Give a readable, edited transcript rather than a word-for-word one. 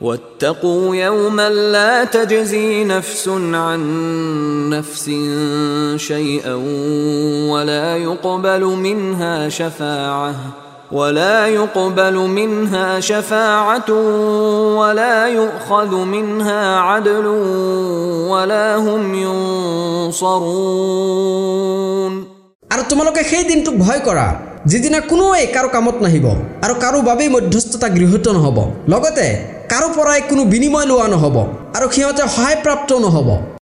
واتقوا يوما لا تجزي نفس عن نفس شيئا ولا يقبل منها شفاعة ولا يؤخذ منها عدل ولا هم ينصرون। আর তোমালোকে সেই দিনটোক ভয় কৰা যিদিনা কোনোৱে কাৰো কামত নাহিব আৰু কাৰো বাবে মধ্যস্থতা গৃহীত নহব, লগতে কাৰো পৰাই কোনো বিনিময় লোৱা নহব আৰু সিহঁতে সহায় প্ৰাপ্ত নহব।